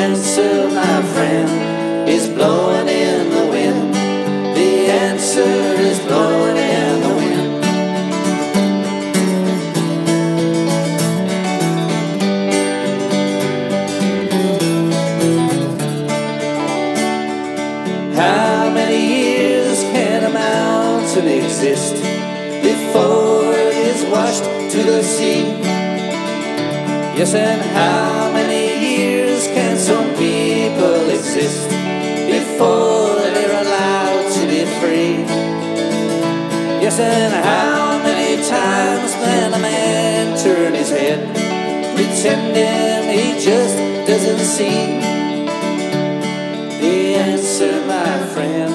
answer, my friend, is blowing in the wind. The answer is blowing in the wind. How many years can a mountain exist before it is washed to the sea? Yes, and how many years can some people exist before they're allowed to be free? Yes, and how many times can a man turn his head, pretending he just doesn't see? The answer, my friend,